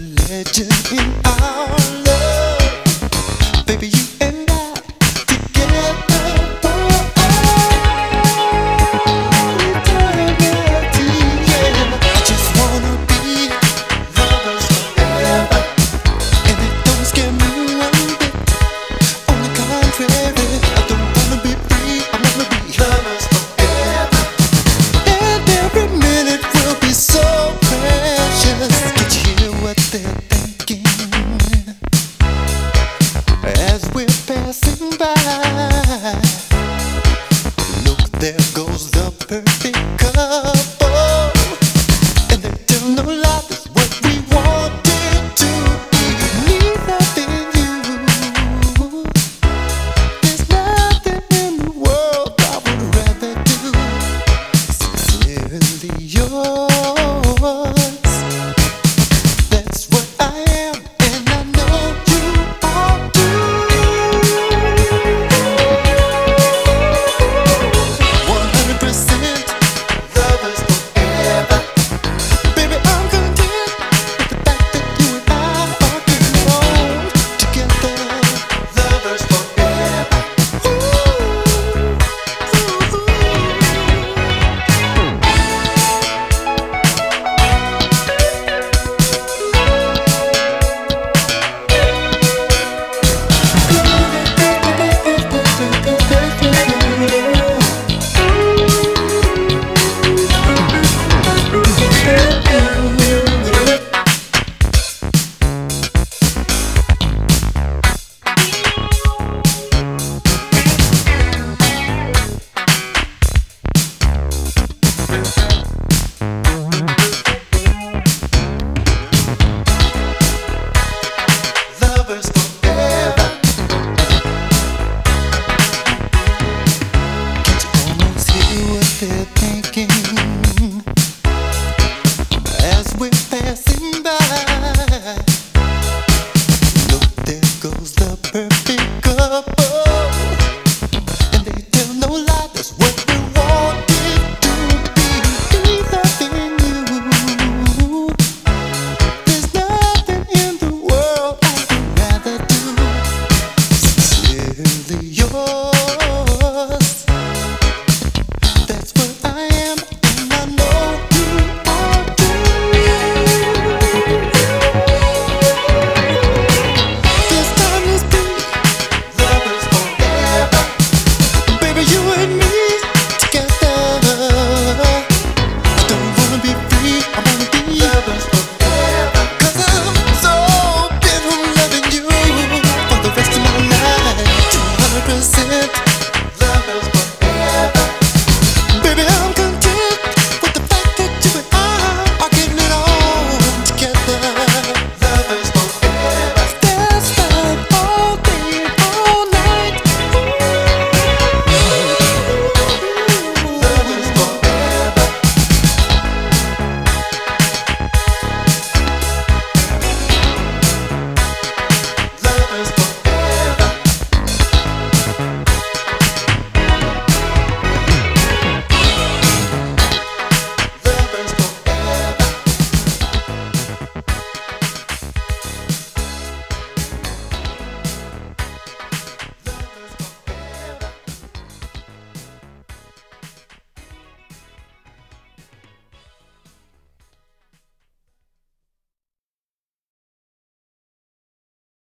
legend in our love, baby. You and I together for eternity. Yeah, I just wanna be lovers forever, and it don't scare me one bit. On the contrary, I don't wanna be free. I wanna be lovers forever, and every minute will be so precious. Did you hear what they